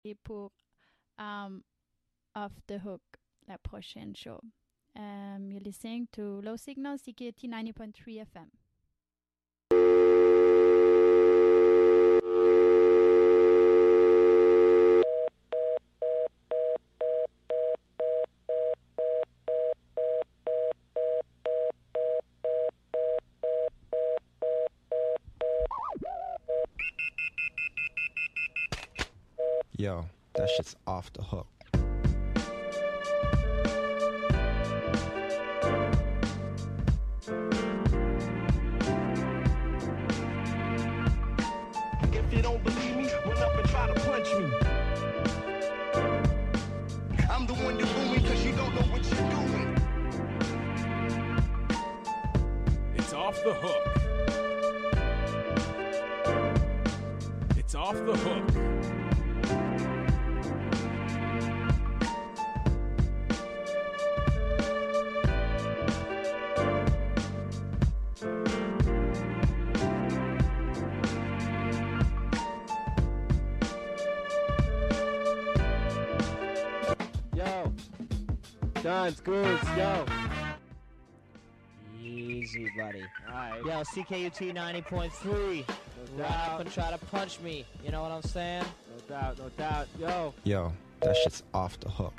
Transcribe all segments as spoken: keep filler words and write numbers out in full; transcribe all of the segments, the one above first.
Et pour um, Off the Hook, la prochaine show. Um, you're listening to Low Signal, C K U T ninety point three F M. Yo, that shit's off the hook. If you don't believe me, run up and try to punch me. I'm the one you're booing cause you don't know what you're doing. It's off the hook. It's off the hook. Yo, John's Grooves, yo. Easy, buddy. Alright. Yo, C K U T ninety point three. No Run up doubt, and try to punch me. You know what I'm saying? no doubt, no doubt. Yo, Yo, that shit's off the hook.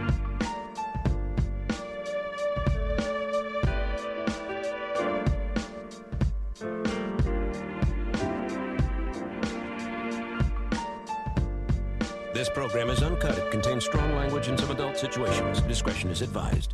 This program is uncut. It contains strong language and some adult situations. Discretion is advised.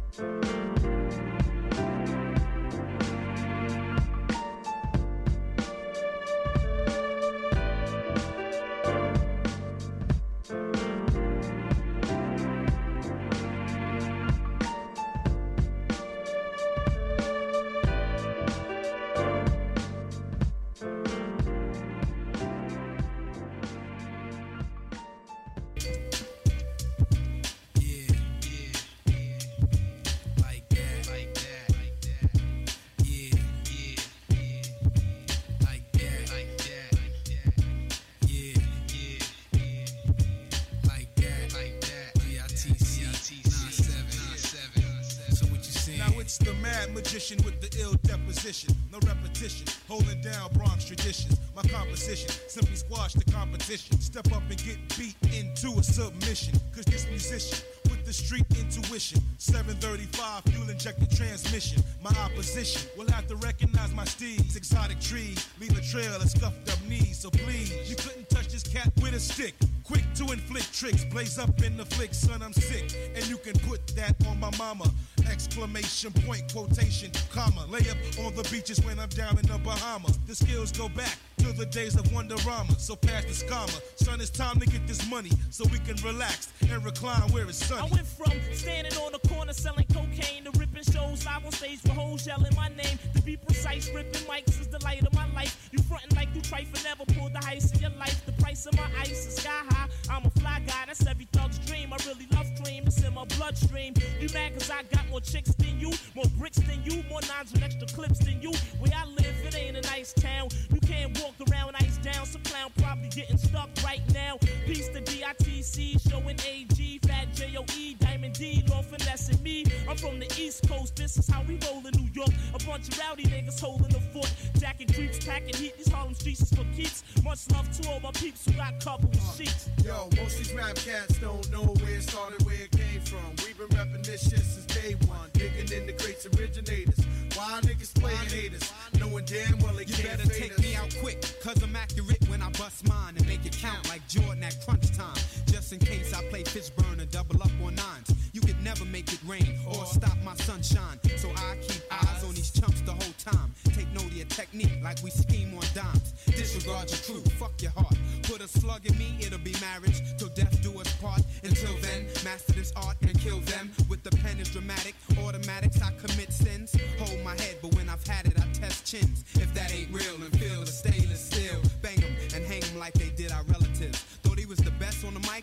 Now it's the mad magician with the ill deposition. No repetition, holding down Bronx traditions. My composition, simply squash the competition. Step up and get beat into a submission. Cause this musician with the street intuition. seven thirty-five, fuel injected transmission. My opposition will have to recognize my steeds. Exotic trees, leave a trail of scuffed up knees. So please, you couldn't touch this cat with a stick. Quick to inflict tricks, blaze up in the flick, son, I'm sick. And you can put that on my mama. Exclamation point, quotation, comma. Lay up on the beaches when I'm down in the Bahamas. The skills go back to the days of Wonderama. So pass the scammer. Son, it's time to get this money so we can relax and recline where it's sunny. I went from standing on the corner selling cocaine to ripping shows live on stage with hoes yelling my name. To be precise, ripping mics is the light of my life. You frontin' like you trifle, never pulled the heist in your life. The price of my ice is sky high. I'm a fly guy, that's every thug's dream. I really love cream, it's in my bloodstream. You mad cause I got more chicks than you, more bricks than you, more nines and extra clips than you. Where I live, it ain't a nice town. You can't walk around ice down. Some clown probably getting stuck right now. Peace to D I T C, showing A G, Fat J O E, Diamond D, Lord finessing me. I'm from the East Coast, this is how we roll in New York. A bunch of rowdy niggas holding the fort. Jacking creeps, packing heat, these Harlem streets is for keeps. Much love to all my peeps who got covered with sheets. Yo, most these rap cats don't know where it started, where it came from. We've been repping this shit since day one. Digging in the greats originators. Why niggas playing haters? Knowing damn well they You can't better fade take us. me out quick, cause I'm accurate when I bust mine and make it count like Jordan at crunch time. Just in case I play Fishburne and double up on nines. You could never make it rain or stop my sunshine. So I keep eyes on these chumps the whole time. Take note of your technique like we scheme on dimes. Disregard your crew, fuck your heart. Put a slug in me, it'll be marriage till death do us part. Until then, master this art and kill them. With the pen is dramatic, automatics I commit sins. Hold my head, but when I've had it I test chins. If that ain't real and feel the stainless steel, bang 'em and hang 'em like they did our relatives. Thought he was the best on the mic,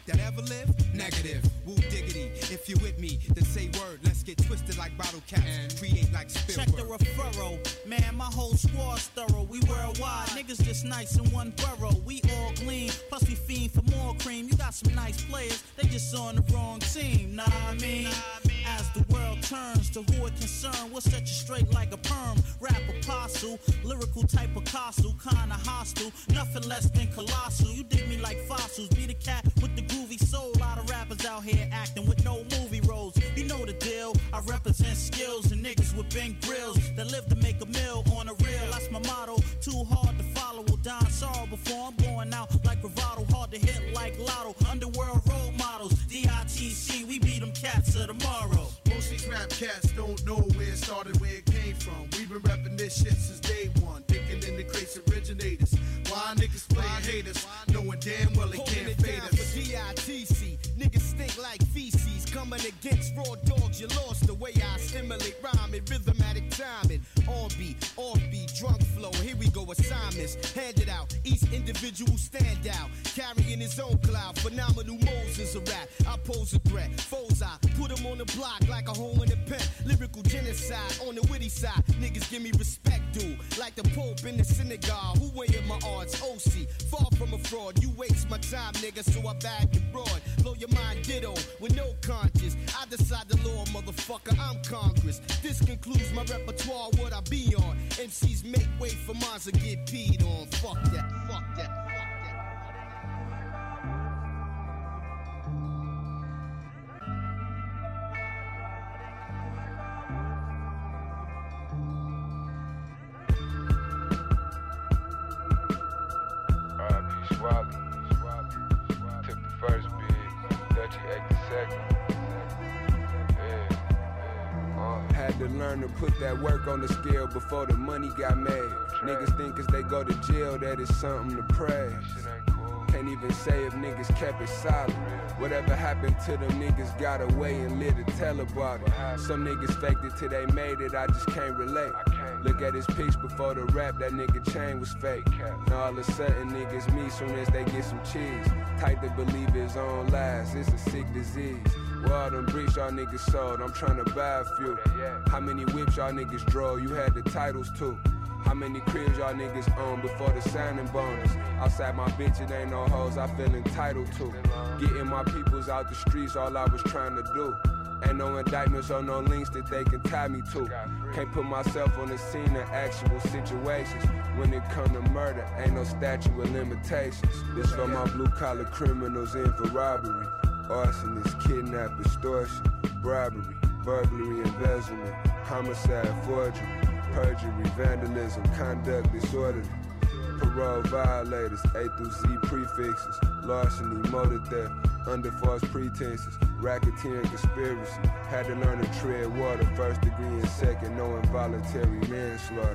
that ever lived? Negative. Woo diggity. If you're with me, then say word. Let's get twisted like bottle caps and create like Spielberg. Check the referral. Man, my whole squad's thorough. We worldwide. Niggas just nice in one borough. We all gleam. Plus we fiend for more cream. You got some nice players. They just on the wrong team. Nah, I mean. As the world turns to who it concern, we'll set you straight like a perm. Rap apostle, lyrical type of Picasso, kinda hostile, nothing less than colossal. You dig me like fossils, be the cat with the groovy soul. A lot of rappers out here acting with no movie roles. You know the deal, I represent skills and niggas with big grills that live to make a meal on a reel. That's my motto, too hard to follow. Will die in sorrow before I'm going out like bravado. Hard to hit like Lotto, underworld role models. D I T C, we beat them cats of tomorrow. Most these rap cats don't know where it started, where it came from. We've been rapping this shit since day one. Thinking in the crates originators. Why niggas playing haters, knowing damn well they can't fade us. For D I T C, niggas stink like feces. Coming against raw dogs, you lost the way I stimulate rhyming, rhythmatic timing. On beat, off beat, drunk flow. Here we go, assignments handed out. Each individual stand out, carrying his own cloud. Phenomenal Moses a rap. I pose a threat. Foes I put him on the block like a hole in a pen. Lyrical genocide on the witty side. Niggas give me respect, dude. Like the Pope in the synagogue. Who weighing my odds? O C. Far from a fraud. You waste my time, nigga, so I bag it broad. Blow your mind, ditto, with no conscience. I decide the law, motherfucker. I'm Congress. This concludes my repertoire. What I be on? M Cs make way for mines to get peed on. Fuck that. Fuck that. Swally. Took the first big, Dutchy ate the second. Yeah, yeah. Uh. Had to learn to put that work on the scale before the money got made. Niggas think cause they go to jail that it's something to praise. Can't even say if niggas kept it solid. Whatever happened to them niggas got away and lit to tell about it. Some niggas faked it till they made it, I just can't relate. Look at his pics before the rap, that nigga chain was fake. Now all of a sudden niggas me soon as they get some cheese. Tight to believe his own lies, it's a sick disease. Well, all them bricks y'all niggas sold, I'm tryna buy a few. How many whips y'all niggas drove, you had the titles too. How many cribs y'all niggas own before the signing bonus? Outside my bitch, it ain't no hoes I feel entitled to. Getting my peoples out the streets, all I was trying to do. Ain't no indictments or no links that they can tie me to. Can't put myself on the scene of actual situations. When it come to murder, ain't no statute of limitations. This for my blue collar criminals in for robbery. Arson is kidnap, extortion, bribery, burglary, embezzlement, homicide, forgery, perjury, vandalism, conduct disorderly, parole violators, A through Z prefixes, larceny, motor theft, under false pretenses, racketeering, conspiracy. Had to learn to tread water, first degree and second, no involuntary manslaughter.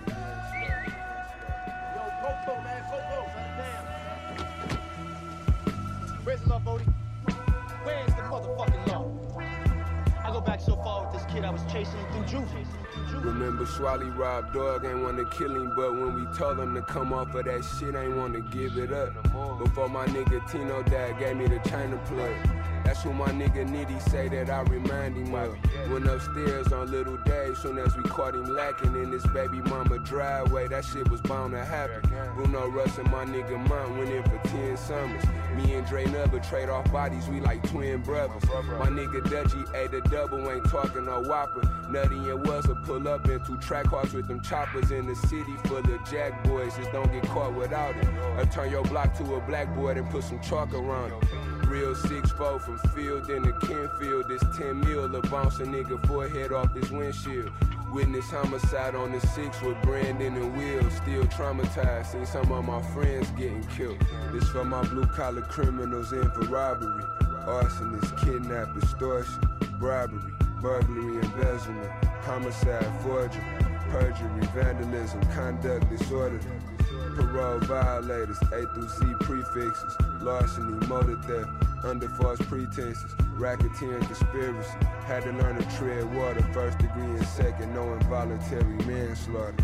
Yo, Popo, man, Popo, damn. Where's the law, Bodie? Where's the motherfucking law? I go back so far with this kid I was chasing him through juvie. Remember Swally Rob Dog ain't want to kill him, but when we told him to come off of that shit, ain't want to give it up. Before my nigga Tino dad gave me the China plug. That's who my nigga Nitty say that I remind him of. Went upstairs on Little Dave soon as we caught him lacking in his baby mama driveway. That shit was bound to happen. Bruno Russ and my nigga Mount went in for ten summers. Me and Dre Nubber trade off bodies, we like twin brothers. My nigga Dutchy ate a double, ain't talking no whopper. Nutty and Wuzzer pull up into track cars with them choppers in the city full of jack boys. Just don't get caught without it. Or turn your block to a blackboard and put some chalk around it. Real six four from field in the Kenfield. This ten mil to bounce a nigga forehead off this windshield. Witness homicide on the six with Brandon and Will. Still traumatized, seen some of my friends getting killed. This for my blue collar criminals in for robbery. Arson is kidnap, extortion, bribery, burglary, embezzlement, homicide, forgery, perjury, vandalism, conduct disorderly, parole violators, A through Z prefixes, larceny, motor theft, under false pretenses, racketeering, conspiracy. Had to learn to tread water, first degree and second, no involuntary manslaughter.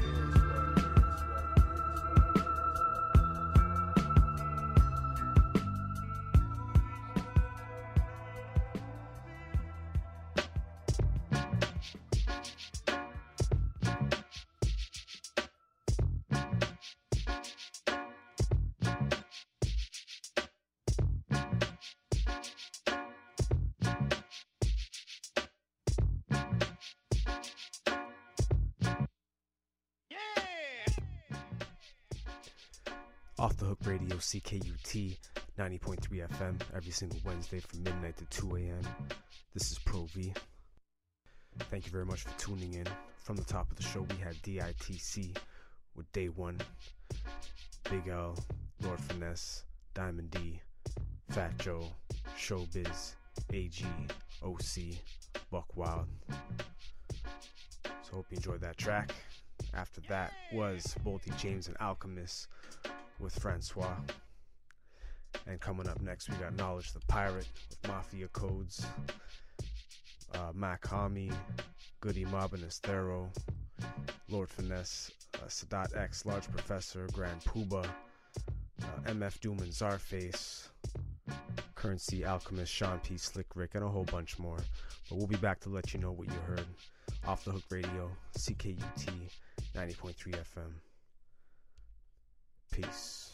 Off the Hook Radio, C K U T, ninety point three F M, every single Wednesday from midnight to two a.m. This is Pro V. Thank you very much for tuning in. From the top of the show, we had D I T C with Day One, Big L, Lord Finesse, Diamond D, Fat Joe, Showbiz, A G, O C, Buck Wild. So hope you enjoyed that track. After that was Boldy James and Alchemist with Francois. And coming up next, we got Knowledge the Pirate with Mafia Codes, uh, Mac Hami, Goody Mob and Estero, Lord Finesse, uh, Sadat X, Large Professor, Grand Puba, uh, M F Doom and Czarface, Currency, Alchemist, Sean P, Slick Rick, and a whole bunch more. But we'll be back to let you know what you heard. Off the Hook Radio, C K U T, ninety point three F M. Peace.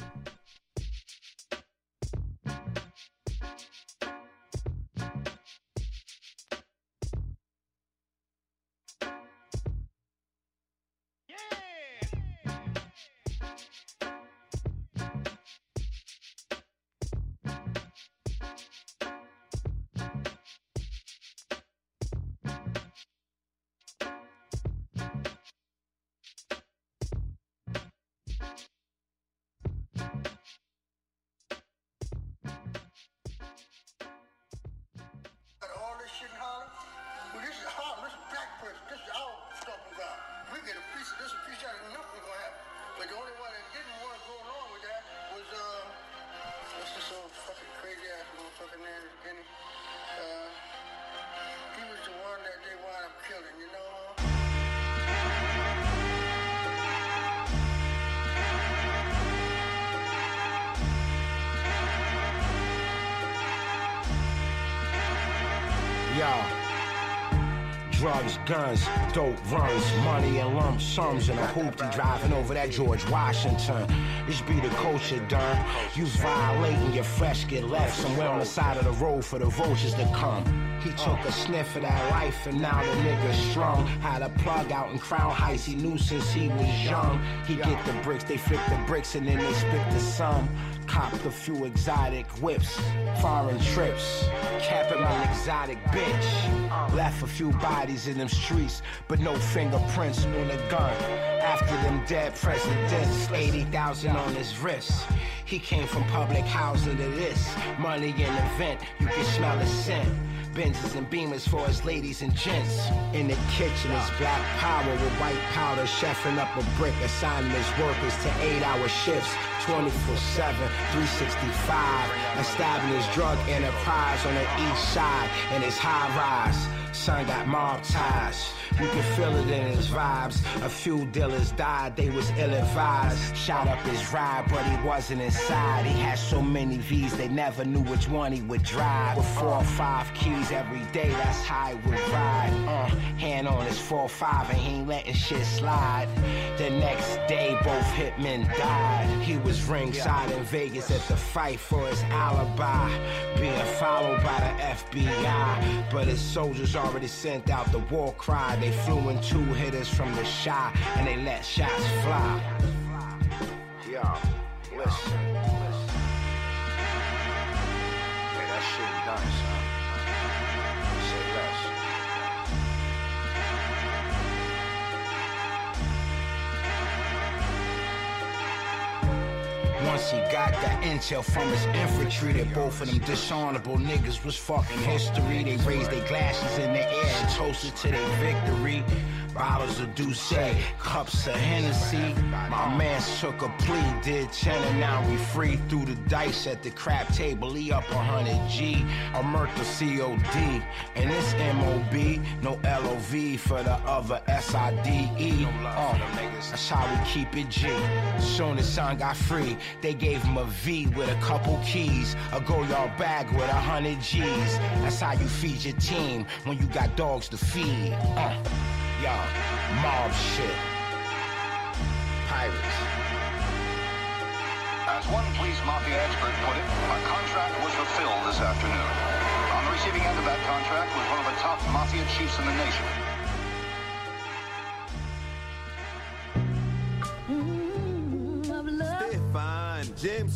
Drugs, guns, dope runs, money and lump sums in a hoopty driving over that George Washington. This be the culture done. You violating, your fresh get left somewhere on the side of the road for the vultures to come. He took a sniff of that life and now the nigga strong. Had a plug out in Crown Heights, he knew since he was young. He get the bricks, they flip the bricks and then they split the sum. Copped a few exotic whips, foreign trips, kept him an exotic bitch. Left a few bodies in them streets, but no fingerprints on the gun. After them dead presidents, eighty thousand on his wrist. He came from public housing to this. Money in the vent, you can smell the scent. Benzes and Beamers for his ladies and gents. In the kitchen is black power with white powder, chefing up a brick, assigning his workers to eight-hour shifts, twenty-four seven, three sixty-five. Establishing his drug enterprise on the east side in his high-rise. Son got mob ties, you can feel it in his vibes. A few dealers died, they was ill-advised. Shot up his ride, but he wasn't inside. He had so many V's, they never knew which one he would drive. With four or five keys every day, that's how he would ride. Uh, hand on his four five and he ain't letting shit slide. The next day, both hitmen died. He was ringside in Vegas at the fight for his alibi, being followed by the F B I. But his soldiers already sent out the war cry. They flew in two hitters from the shot and they let shots fly. Yo, listen. Hey, that shit done, son. Say less. Once he got that intel from his infantry that both of them dishonorable niggas was fucking history. They raised their glasses in the air and toasted to their victory. Bottles of Douce, cups of Hennessy. My man took a plea, did ten and now we free. Threw the dice at the crap table, he up one hundred G. I murked the C O D, and this M O B, no L O V for the other S I D E. Uh, that's how we keep it G. Soon as son got free, they gave him a V with a couple keys. A go-yard bag with a hundred G's. That's how you feed your team when you got dogs to feed. Uh. Yo, mob shit. Pirates. As one police mafia expert put it, a contract was fulfilled this afternoon. On the receiving end of that contract was one of the top mafia chiefs in the nation. Mm,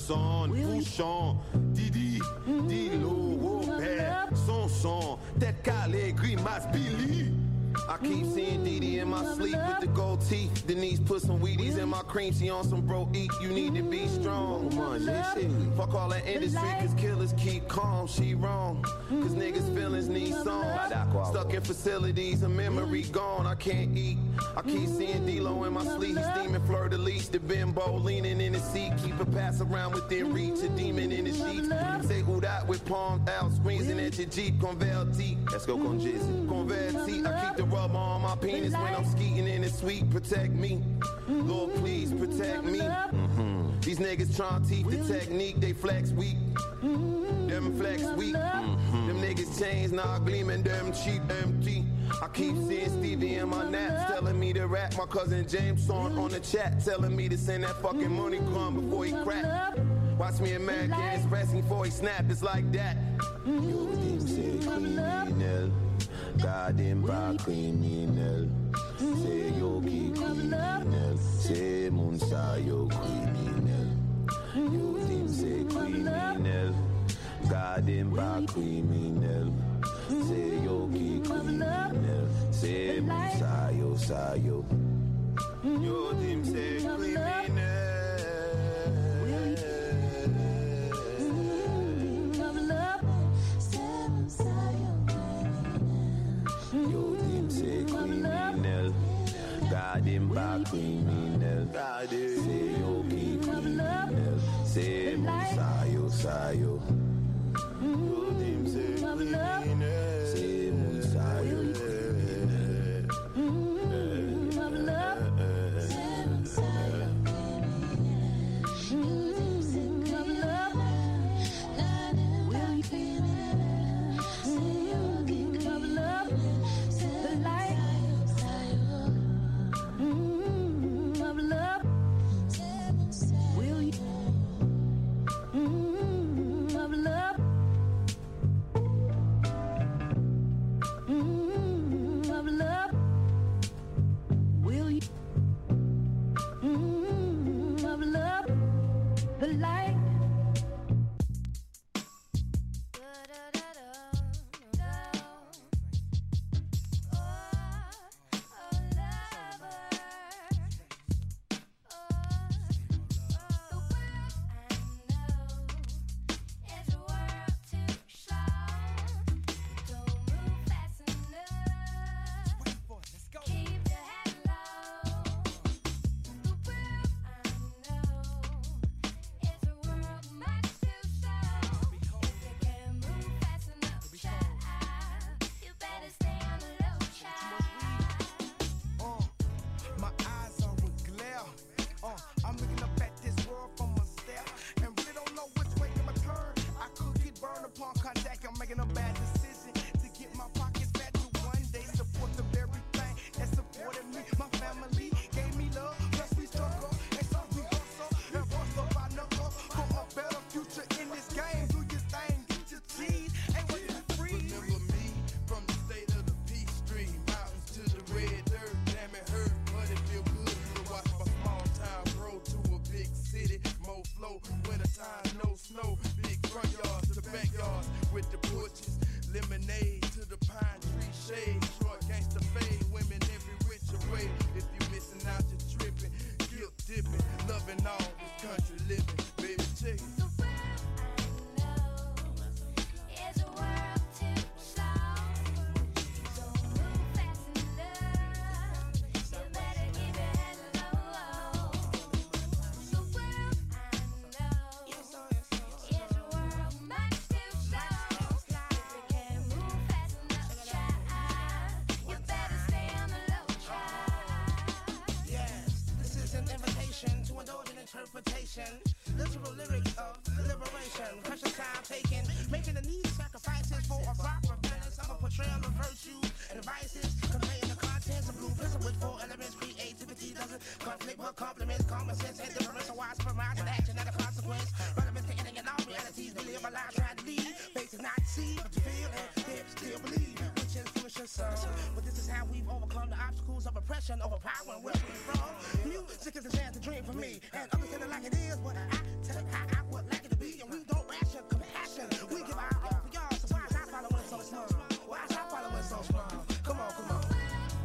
son, bouchon, Didi, Dilo, Robert, son son, tête calée, grimace, Billy. I keep seeing Didi in my sleep with the gold teeth. Denise put some Wheaties in my cream. She on some bro eat. You need to be strong. Man, this shit. Fuck all that industry, cause killers keep calm. She wrong. Cause niggas' feelings need songs. Stuck in facilities, a memory gone. I can't eat. I keep seeing D-Lo in my sleep. He's steaming fleur de lis. The bimbo leaning in the seat. Keep a pass around within reach. A demon in the sheets. Say who that with palm out. Squeezing at your Jeep. Converti. Let's go con Jizzy. Converti. I keep the rubber on my penis when I'm skeeting in the sweet. Protect me, Lord, please protect me. Mm-hmm. These niggas trying to teach the technique, they flex weak. Them flex weak. Mm-hmm. Them niggas chains now gleaming, them cheap empty. I keep seeing Stevie in my naps telling me to rap. My cousin James on on the chat telling me to send that fucking money crumb before he crack. Watch me American Express before he snap. It's like that. Yo, them say criminal. Garden bar criminal. Say yogi criminal. Say Munsa yo criminal. Yo them say criminal. Garden bar criminal. Say yogi criminal. Say Munsa yo sayo. Yo them say criminal. Yo, them say criminal. God, them back criminal. God, they say yogi criminal. Say Musayo, Sayo. Yo, them say criminal. Say Musayo, criminal. Interpretation, literal lyrics of liberation, precious time taken, making the need sacrifices for a proper balance of a portrayal of virtue and vices, conveying the contents of blueprints with four elements. Creativity doesn't conflict but complements common sense and difference. A wise mind and action and a consequence. Relevance to any and all realities we live our lives trying to lead. Faces not see, but to feel and yet still believe, which influence your soul. But this is how we've overcome the obstacles of oppression, overpowering where we're from. Music is a chance to dream for me, and others tell it like it is, but I tell it how I would like it to be, and we don't ration compassion. We give our all for y'all, so why is I following so slow? Why is I following so slow? Come on, come on.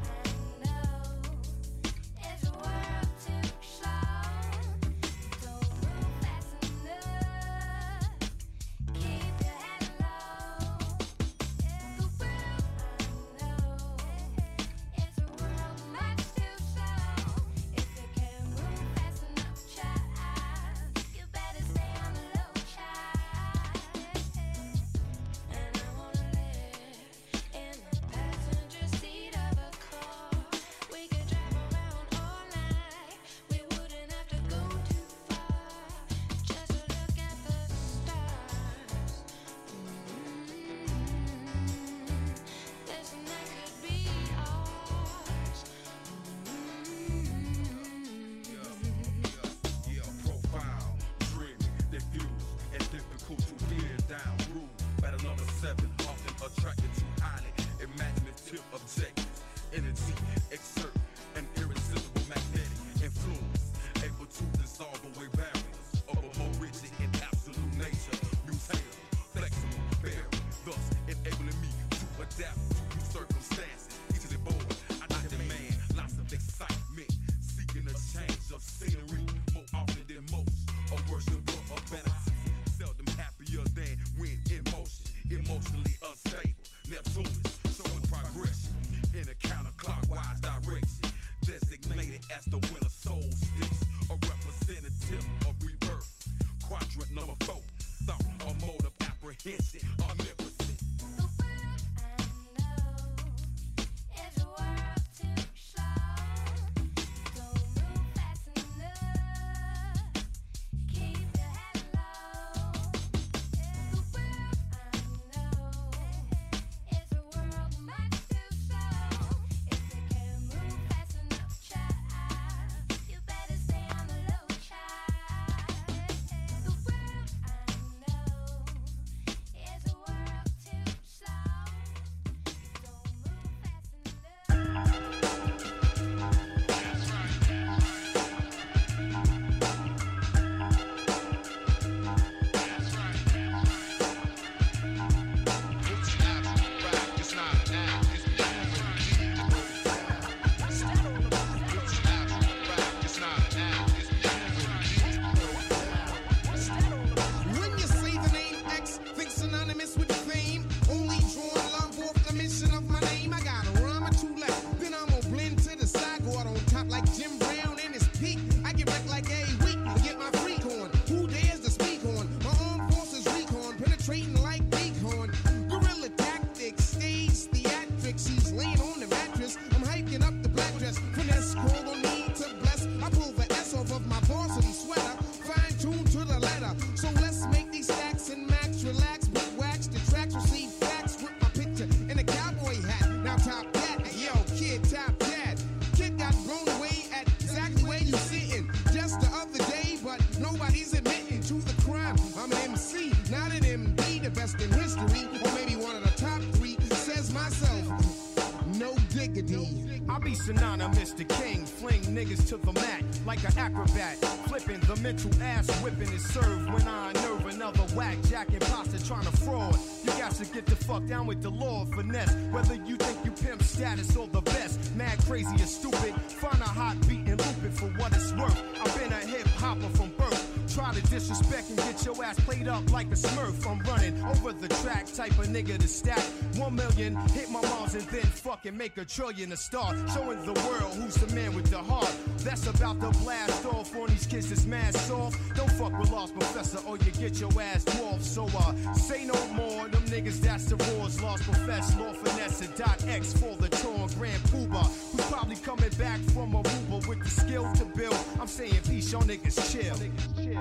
Synonymous to king, fling niggas to the mat like an acrobat. Flipping the mental ass whipping is served when I unnerve another whack jack imposter trying to fraud. You got to get the fuck down with the law of finesse. Whether you think you pimp status or the best, mad, crazy, or stupid, find a hot beat and loop it for what it's worth. I've been a hip hopper from birth. Try to disrespect and get your ass played up like a smurf. I'm running over the track, type of nigga to stack one million, hit my moms and then fucking make a trillion to start. Showing the world who's the man with the heart. That's about to blast off on these kids that's mad soft. Don't fuck with Lost Professor or you get your ass dwarfed. So uh, say no more, them niggas that's the roars. Lost Professor, Law Finesse, dot X for the torn Grand Pooba. Who's probably coming back from Aruba with the skill to build. I'm saying peace, y'all niggas chill. Niggas chill.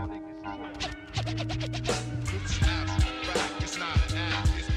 It's not right, it's not an act, it's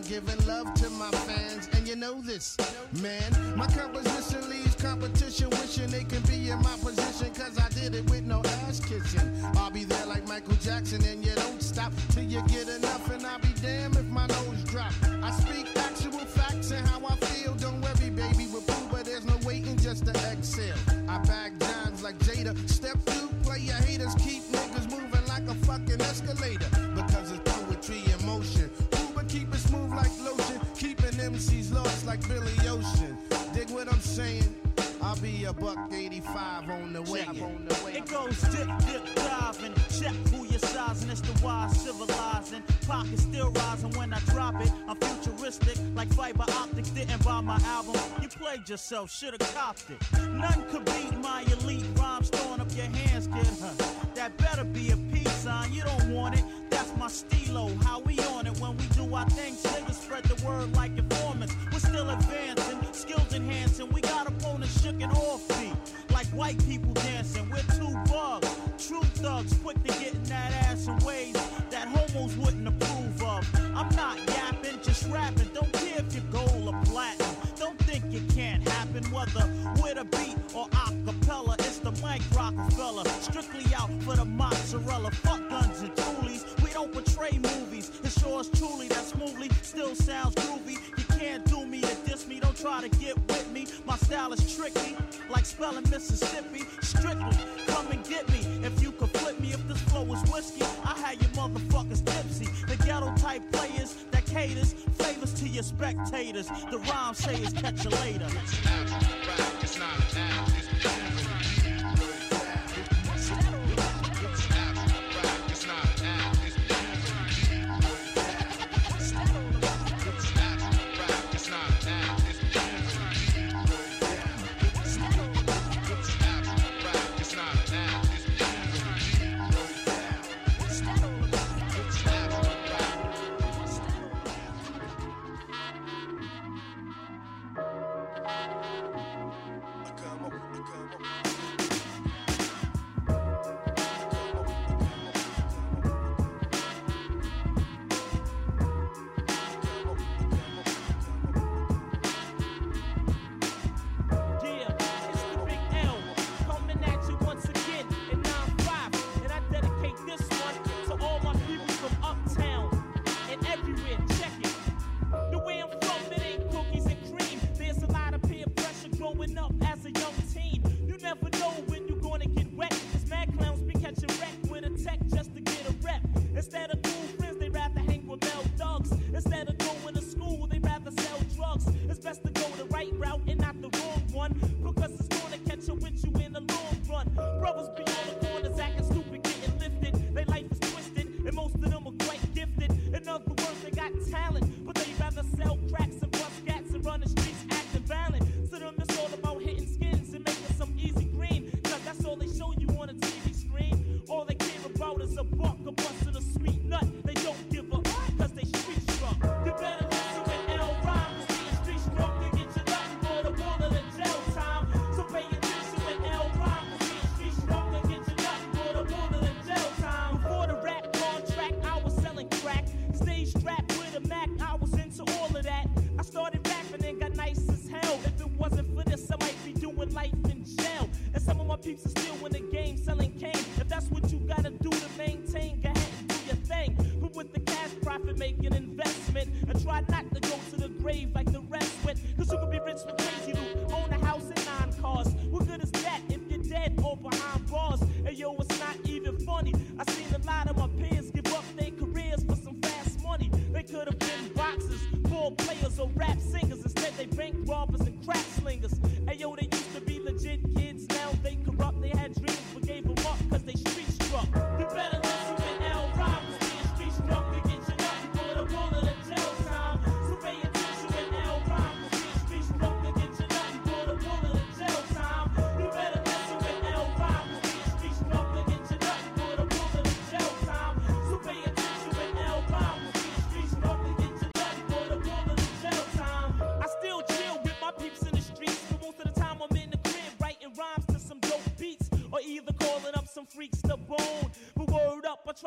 giving love to my fans, and you know this, man. My composition leaves competition wishing they can be in my position, cause I did it with no ass kissing. I'll be there like Michael Jackson, and you don't stop till you get enough, and I'll be damned if my nose drop. I speak actual facts and how I feel. Don't worry, baby, we're cool, but there's no waiting just to exhale. I bag dimes like Jada. Step two, play your haters, keep niggas moving like a fucking escalator, because it's poetry in motion. Uber keep it smooth like lotion, keeping M Cs lost like Billy Ocean. Dig what I'm saying? I'll be a buck eighty-five on the way. It goes dip, dip, diving. Check who you're sizing. It's the wise civilizing. Pockets still rising when I drop it. I'm futuristic like fiber optics. Didn't buy my album. You played yourself, should've copped it. None could beat my elite rhymes. Throwing up your hands, kid. Huh. That better be a peace sign. You don't want it. That's my stilo. How we on it when we do our things. Niggas spread the word like informants. We're still advancing, skills enhancing. We got opponents shook and off beat, like white people dancing. We're two bugs, true thugs, quick to get in that ass in ways that homos wouldn't approve of. I'm not yapping, just rapping. Don't care if you're gold or platinum. Don't think it can't happen, whether with a beat or acapella. It's the Mike Rockefeller, strictly out for the mozzarella. Fuck guns and toolies, we don't portray movies. It's yours truly that smoothly still sounds groovy. You can't do me to diss me, don't try to get with me. My style is tricky, like spelling Mississippi. Strictly, come and get me. If you could flip me, if this flow was whiskey, I had you motherfuckers tipsy. The ghetto type players that caters flavors to your spectators. The rhyme say is catch you later. It's not an act, it's the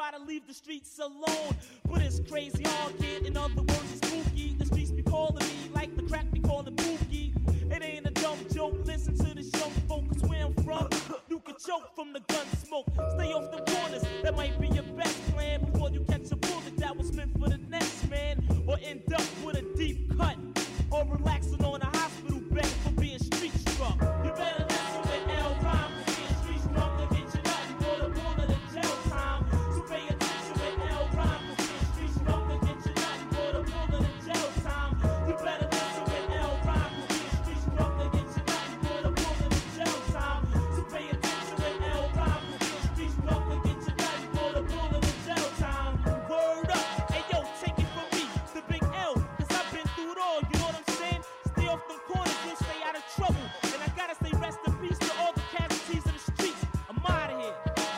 try to leave the streets alone, but it's crazy hard, kid. In other words, it's spooky. The streets be calling me like the crack be calling Pookie. It ain't a dumb joke. Listen to this young folks where I'm from. You can choke from the gun smoke. Stay off the corners. That might be your best plan before you catch a bullet that was meant for the next man, or end up with a deep cut, or relaxing on a hospital bed for being street struck. You better listen with L Rhyme for being street struck. To get you nothing for the bullet and jail time. So pay attention with L Rhyme for being street struck. To get you nothing for the bullet and jail time. You better listen with L Rhyme for being street struck. To get you nothing for the bullet and jail time. So pay attention with L Rhyme for being street struck. To get you nothing for the bullet and jail time. Word up, hey yo, take it from me, the big L, cause I've been through it all, you know what I'm saying? Stay off them corners, you'll stay out of trouble. And I gotta say rest in peace to all the casualties of the streets. I'm out of here.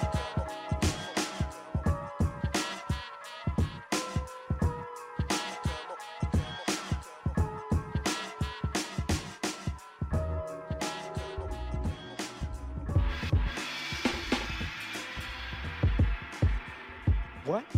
What?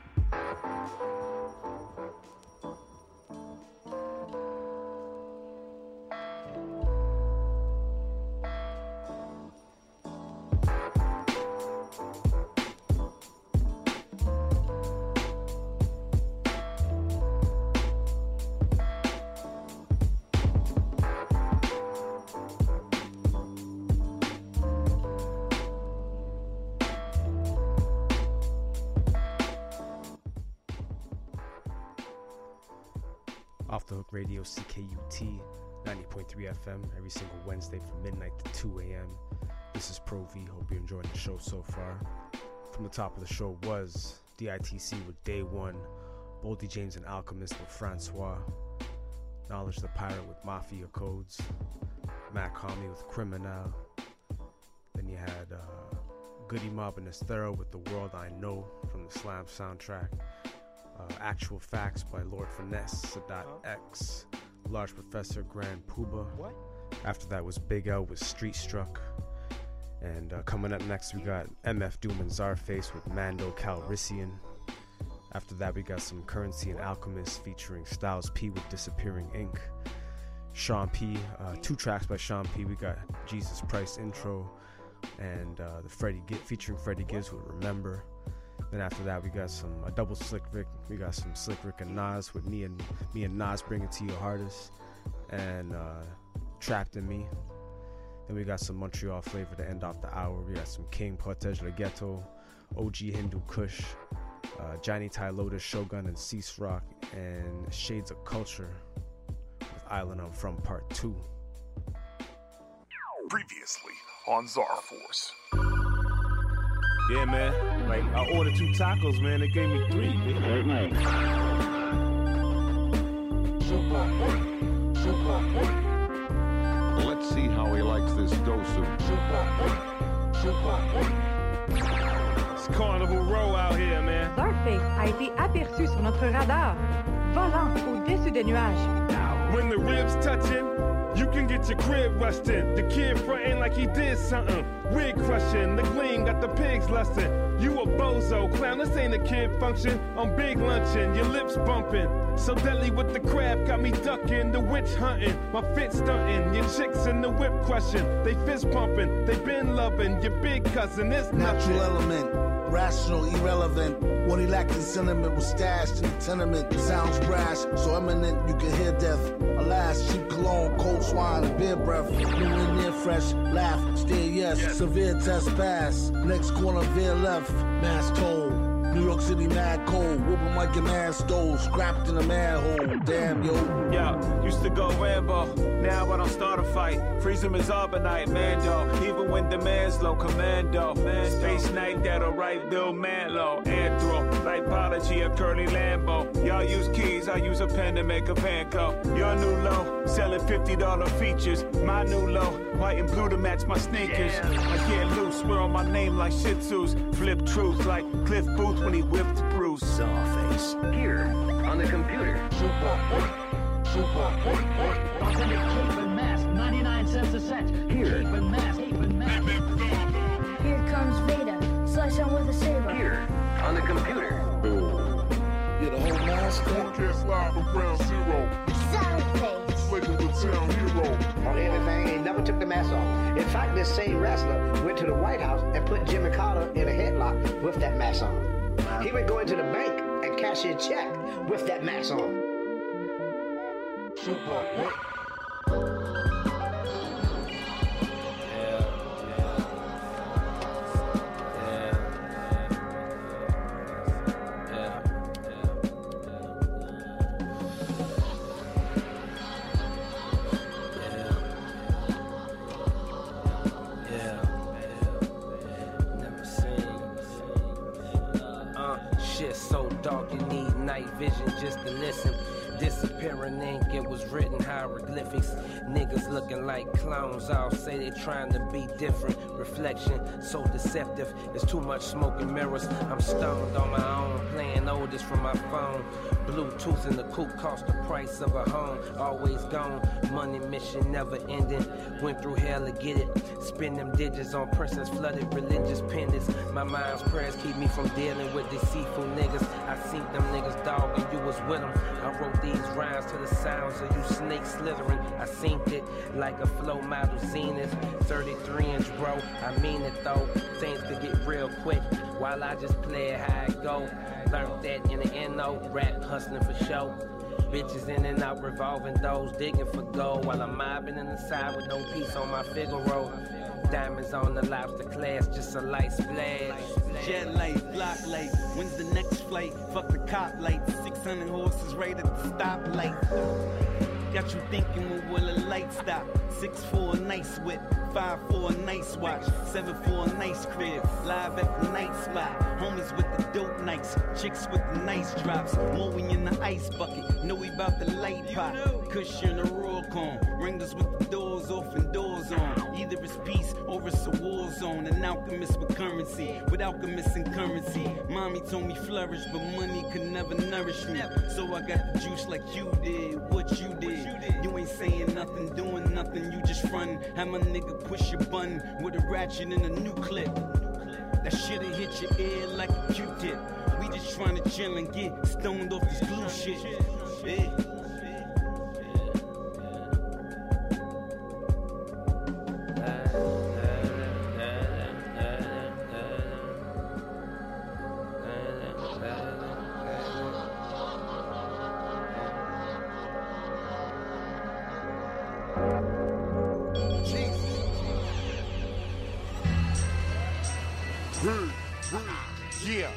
Off the Hook Radio, C K U T, ninety point three F M, every single Wednesday from midnight to two a.m. This is Pro V. Hope you're enjoying the show so far. From the top of the show was D I T C with Day One, Boldy James and Alchemist with Francois, Knowledge the Pirate with Mafia Codes, Matt Comey with Criminal. Then you had uh, Goody Mob and Estero with The World I Know from the Slam soundtrack. Uh, Actual Facts by Lord Finesse, Sadat X, Large Professor, Grand Pooba. What? After that was Big L with Street Struck. And uh, coming up next, we got M F Doom and Czarface with Mando Calrissian. After that, we got some Currency and Alchemist featuring Styles P with Disappearing Ink. Sean P, uh, two tracks by Sean P. We got Jesus Price intro and uh, the Freddie G- featuring Freddie Gibbs with Remember. Then after that, we got some a double Slick Rick. We got some Slick Rick and Nas with me and me and Nas Bring It to Your Hardest, and uh, Trapped in Me. Then we got some Montreal flavor to end off the hour. We got some King Protege Le Ghetto, O G Hindu Kush, uh, Johnny Ty Lotus, Shogun and Cease Rock, and Shades of Culture with Island I'm From Part Two. Previously on Czar Force. Yeah, man. Like, I ordered two tacos, man. They gave me three, man. Let's see how he likes this dosu. It's Carnival Row out here, man. Czarface a été aperçu sur notre radar, volant au-dessus des nuages. When the ribs touching, you can get your crib rustin'. The kid frontin' like he did something. Wig crushing, the gleam got the pigs lustin'. You a bozo, clown, this ain't a kid function. I'm big lunchin', your lips bumpin'. So deadly with the crab, got me duckin'. The witch huntin', my fit stuntin'. Your chicks in the whip crushin'. They fist pumpin', they been lovin'. Your big cousin is natural element. Rational, irrelevant. What he lacked in sentiment was stashed in the tenement. Sounds brash, so eminent you can hear death. Alas, cheap cologne, cold swine, and beer breath. Nowhere near fresh, laugh, stare yes. yes. Severe test pass. Next corner, veer left. Mass cold. New York City mad cold. Whooping like a man stole. Scrapped in a manhole. Damn, yo. Yo, used to go Rambo. Now I don't start a fight. Freeze him as Arbonite, Mando. Even when the man's low, Commando. Man, Space Knight, that'll right, Bill Manlow. Anthro, Lipology, a curly Lambo. Y'all use keys, I use a pen to make a panko. Your new low, selling fifty dollar features. My new low, white and blue to match my sneakers. Yeah. I get loose, swear on my name like Shih Tzus. Flip truth like Cliff Booth when he whipped Bruce. Czarface. Here, on the computer. Super. Super. Authentic cape and mask, ninety-nine cents a set. Here. Cape and mask, cape and mask. Here comes Veda, slash on with a saber. Here, on the computer. Yeah, the whole mask thing. Can't slide from ground zero. Flavor the town hero. On everything, he never took the mask off. In fact, this same wrestler went to the White House and put Jimmy Carter in a headlock with that mask on. Wow. He would go into the bank and cash a check with that mask on. Super. Vision just to listen. Disappearing ink, it was written hieroglyphics. Niggas looking like clowns, all say they trying to be different. Reflection, so deceptive, there's too much smoke and mirrors. I'm stoned on my own, playing oldest from my phone. Bluetooth in the coupe cost the price of a home. Always gone, money mission never ending. Went through hell to get it. Spin them digits on princess flooded religious pendants. My mind's prayers keep me from dealing with deceitful niggas. I seen them niggas, dog, and you was with them. I wrote these rhymes to the sounds of you snakes slithering. I synced it like a flow model zenith. thirty-three inch bro, I mean it though. Things could get real quick while I just play it how it go. Learned that in the N O, rap hustling for show. Bitches in and out revolving doors, digging for gold while I'm mobbing in the side with no piece on my Figaro. Diamonds on the lobster class, just a light splash. Jet light, block light, when's the next flight? Fuck the cop light, six hundred horses right at the stoplight. Got you thinking, when will the light stop? six four nice whip, five four nice watch, seven four nice crib, live at the night spot. Homies with the dope nights, chicks with the nice drops. Moe in the ice bucket, know we bout the light pop. Cushion a roll cone, ringers with the doors off and doors on. Either it's peace or it's a war zone. An alchemist with currency, with alchemists and currency. Mommy told me flourish, but money could never nourish me. So I got the juice like you did, what you did. You ain't saying nothing, doing nothing, you just frontin'. Have my nigga push your button with a ratchet and a new clip. That shit'll hit your ear like a Q-tip. We just tryna chill and get stoned off this glue shit. Yeah. Yeah.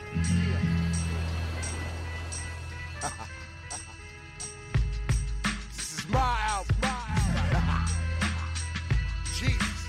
This is my album. Jesus.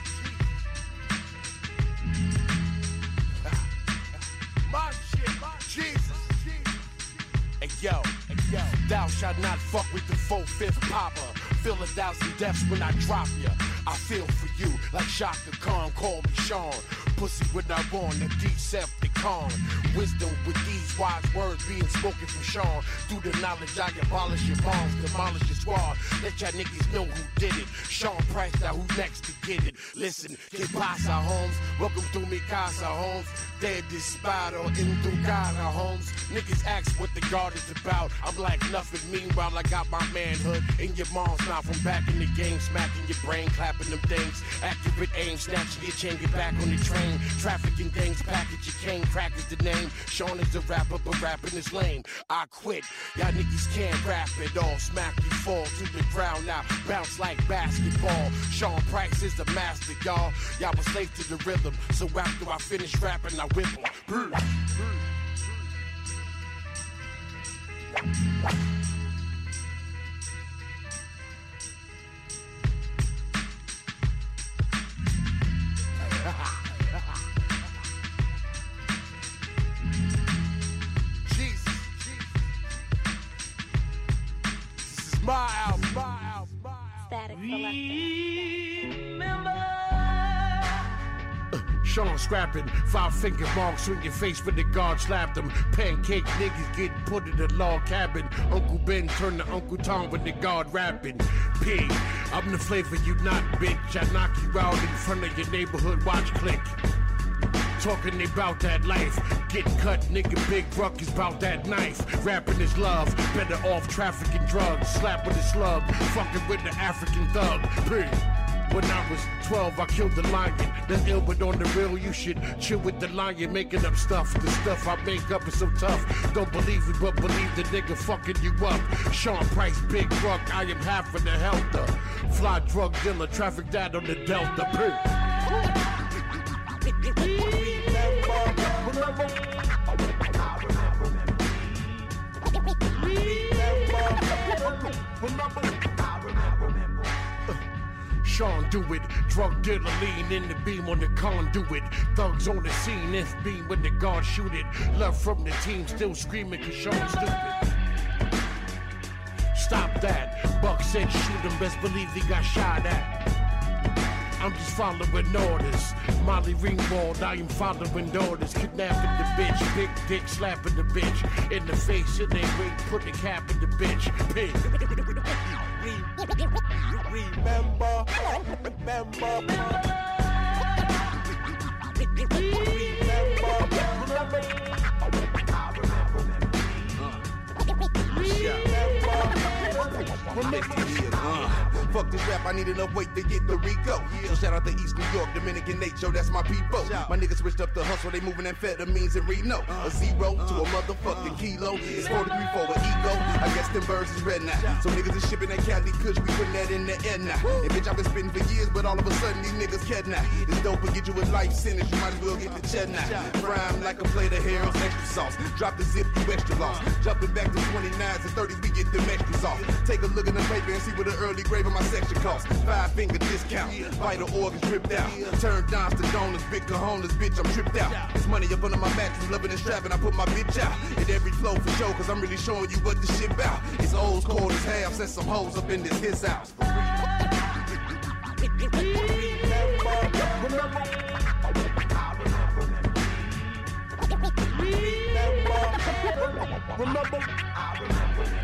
My shit. Jesus. Hey yo, yo, thou shalt not fuck with the four-fifth popper. Feel a thousand deaths when I drop ya. I feel for you like Shaka Khan, call me Sean. Pussy when I want a Decepticon. Wisdom with these wise words being spoken from Sean. Through the knowledge I abolish your bombs, demolish your squad. Let y'all niggas know who did it. Sean Price, now who next to get it? Listen, que pasa, Holmes? Welcome to mi casa, Holmes. Dead despite or in tu cara, Holmes. Niggas ask what the guard is about. I'm like nothing. Meanwhile, I got my manhood in your mom's mouth. From back in the game, smacking your brain, clapping them things. Accurate aim, snatching your chain, get back on the train. Trafficking gangs, package your cane, crack is the name. Sean is a rapper, but rapping is lame. I quit. Y'all niggas can't rap it all. Smack you, fall to the ground now. Bounce like basketball. Sean Price is the master, y'all. Y'all was slave to the rhythm. So after I finish rapping, I whip them. Jesus. This is my album. My album. My album. Static Sean scrapping, five finger marks on your face when the guard slapped him. Pancake niggas getting put in the log cabin. Uncle Ben turned to Uncle Tom when the guard rapping. Pig, I'm the flavor you not, bitch. I knock you out in front of your neighborhood watch click. talking about that life. Getting cut, nigga, Big Ruck is about that knife. Rapping is love, better off trafficking drugs. Slapping the slug, fucking with the African thug. Period. When I was twelve, I killed the lion. That's ill, but on the real, you should chill with the lion. Making up stuff, the stuff I make up is so tough. Don't believe it, but believe the nigga fucking you up. Sean Price, Big Ruck, I am half of the helter. Fly drug dealer, traffic that on the Delta. Sean do it, drug dealer lean in the beam on the conduit. Thugs on the scene, F B when the guard shoot it. Love from the team, still screaming cause Sean's stupid. Stop that, Buck said shoot him, best believe he got shot at. I'm just following orders. Molly Ringwald, I am following orders. Kidnapping the bitch, big dick slapping the bitch. In the face, it ain't rape, put the cap in the bitch. Pig. Remember, remember, Uh, fuck this rap, I need enough weight to get the Rico. So shout out to East New York, Dominican Nacho, that's my people. My niggas switched up the hustle, they moving amphetamines in Reno. A zero to a motherfucking kilo. It's forty-three for an ego. I guess them birds is red now. So niggas is shipping that Cali kush, we putting that in the air now. And bitch, I've been spitting for years, but all of a sudden these niggas cat now. It's dope, but get you a life sentence, you might as well get the check now. Prime like a plate of Harold's extra sauce. Drop the zip, you extra lost. Jumping back to twenty-nines and thirties, we get them extras off. Take a look at the paper and see what the early grave of my section costs. Five finger discount, vital organs dripped out. Turn dimes to donors, big cojones, bitch, I'm tripped out. It's money up under my mattress, loving and strapping, I put my bitch out. In every flow for show, cause I'm really showing you what this shit about. It's old, cold as half, set some hoes up in this his house. remember, I remember.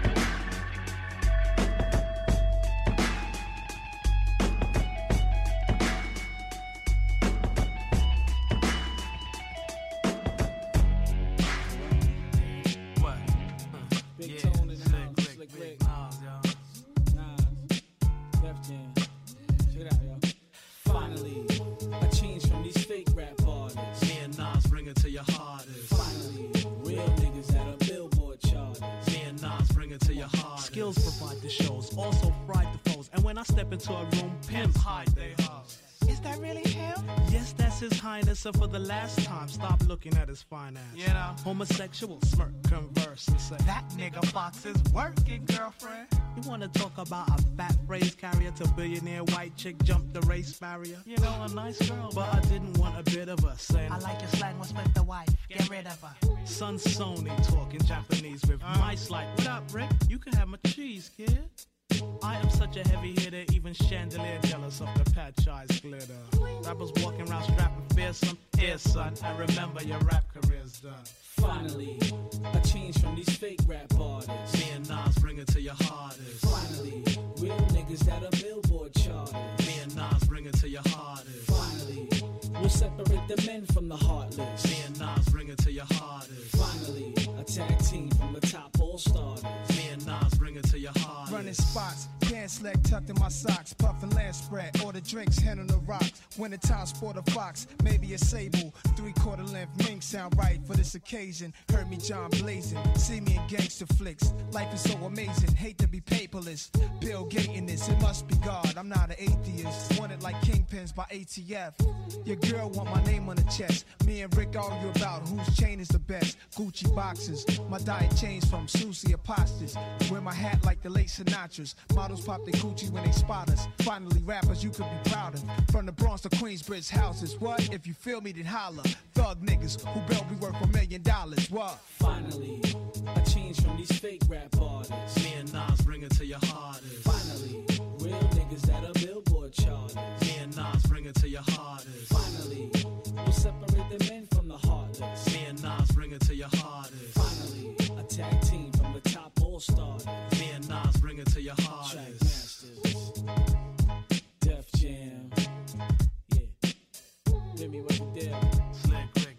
I step into a room, pimps hide they house. Is that really him? Yes, that's his highness, and for the last time, stop looking at his finance. You know, homosexual smirk, converse, and say, that nigga Fox is working, girlfriend. You wanna talk about a fat phrase carrier to billionaire white chick jumped the race barrier? You know, a nice girl, but I didn't want a bit of her saying, I like your slang, what's with the wife? Get rid of her. Son Sony talking Japanese with uh. my slight. What up, Rick? You can have my cheese, kid. I am such a heavy hitter, even chandelier jealous of the patch eyes glitter. Rappers walking around strapping fearsome. Here, son, I remember your rap career's done. Finally, a change from these fake rap artists. Me and Nas bring it to your hardest. Finally, real niggas that are Billboard charters. Me and Nas bring it to your hardest. Finally, we'll separate the men from the heartless. Me and Nas bring it to your hardest. Finally, a tag team from the top all-starters. Me and Nas bring it to your hardest. Running spots, pants leg tucked in my socks, puffin' land spread, order drinks, hand on the rocks. Winter time, sport a fox, maybe a sable, three quarter length mink sound right for this occasion. Heard me John blazing, see me in gangster flicks. Life is so amazing, hate to be paperless. Bill Gates in this, it must be God. I'm not an atheist, wanted like kingpins by A T F. Your girl want my name on the chest. Me and Rick argue about whose chain is the best. Gucci boxes, my diet changed from Susie Apostas. Wear my hat like the late Sinatra's. Models pop their Gucci when they spot us. Finally, rappers you could be proud of. From the Bronx to Queensbridge houses. What? If you feel me, then holla. Thug niggas who belt be worth a million dollars. What? Finally, a change from these fake rap artists. Me and Nas bring it to your hardest. Finally, real niggas that are Billboard charters. Me and Nas bring it to your hardest. Finally, we'll separate the men from the heartless. Me and Nas bring it to your hardest. Finally, a tag team from the top all-starters. Me and Nas bring it to your hardest. Track Masters, Def Jam, yeah. Give me what you did. Slick Rick.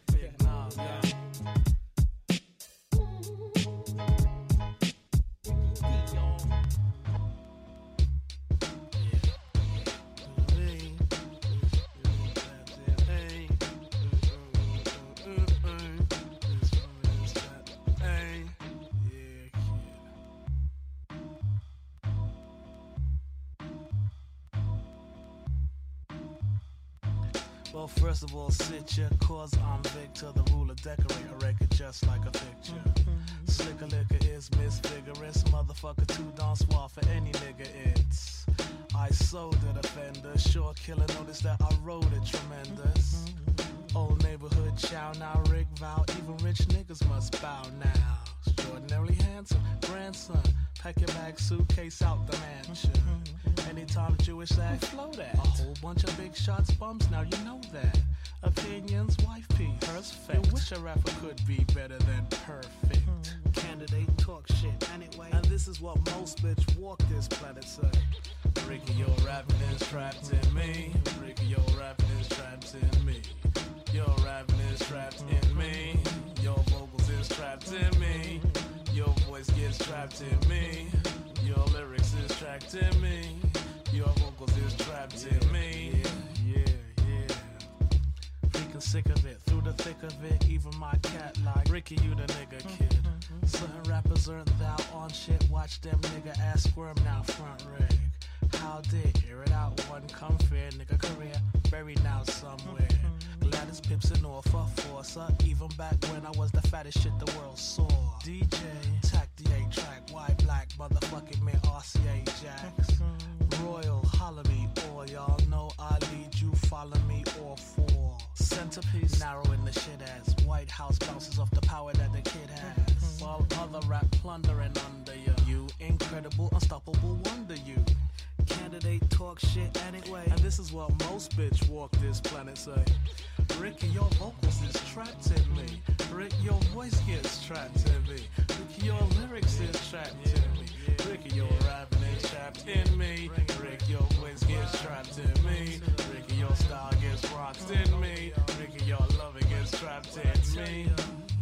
Well, first of all, sit ya, cause I'm Victor, the ruler, decorate a record just like a picture. Slicker liquor is Miss Vigorous, motherfucker too darn suave for any nigga, it's I sold the defender, sure killer, notice that I wrote it tremendous. Old neighborhood chow now, Rick vow, even rich niggas must bow now. Extraordinarily handsome, grandson, pack your bag, suitcase out the mansion. Anytime Jewish act, flow that. A whole bunch of big shots, bumps, now you know that. Opinions, wife piece, hers fake. You wish a rapper could be better than perfect. Candidate talk shit anyway, and this is what most bitch walk this planet say. Ricky, your rapping is trapped in me. Ricky, your rapping is trapped in me. Your rapping is trapped in me. Your vocals is trapped in me. Your voice gets trapped in me. Your lyrics is trapped in me. Your vocals is trapped in me. Yeah, yeah, yeah. Freaking sick of it, through the thick of it. Even my cat like Ricky, you the nigga kid. Certain rappers aren't thou on shit. Watch them nigga ass squirm now front rig. How did hear it out one come fair nigga career buried now somewhere. Gladys Pips and Norfolk Forcer, even back when I was the fattest shit the world saw. D J, tack the eight track, white black, motherfucking man R C A Jacks. Royal, holler me, or y'all know I lead you, follow me, or four. Centerpiece, narrow in the shit ass. White House bounces off the power that the kid has. While other rap plundering under you. You incredible, unstoppable wonder you. Candidate talk shit anyway, and this is what most bitch walk this planet say. Ricky, your vocals is trapped in me. Rick, your voice gets trapped in me. Ricky, your lyrics is trapped in me. Ricky, your rapping is trapped in me. Rick, your voice gets trapped in me. Ricky, your style gets rocked in me. Ricky, your loving gets trapped in me.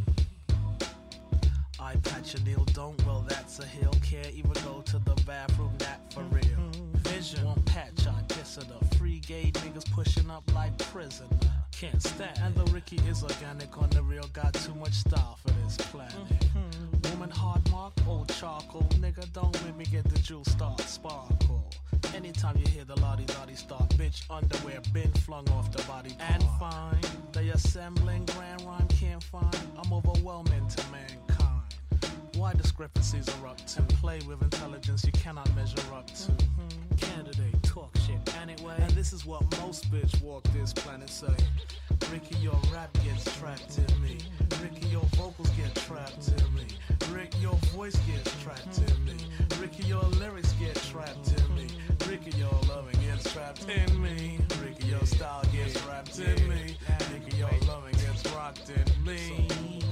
I patch a deal, don't, well that's a hill. Can't even go to the bathroom, that for real. Vision, one patch, I kiss it up. Free gay niggas pushing up like prisoner. Can't stand. And the Ricky is organic on the real, got too much style for this planet. Woman hard mark, old charcoal. Nigga, don't make me get the jewel start sparkle. Anytime you hear the lottie lottie start, bitch underwear been flung off the body part. And fine, they assembling grand rhyme can't find. I'm overwhelming to mankind. Why discrepancies are up to? Play with intelligence you cannot measure up to. Candidate talk shit anyway, and this is what most bitch walk this planet say. Ricky, your rap gets trapped in me. Ricky, your vocals get trapped in me. Rick, your voice gets trapped in me. Ricky, your lyrics get trapped in me. Ricky, your loving gets trapped in me. Ricky, your style gets wrapped in me. Ricky, your loving gets rocked in me.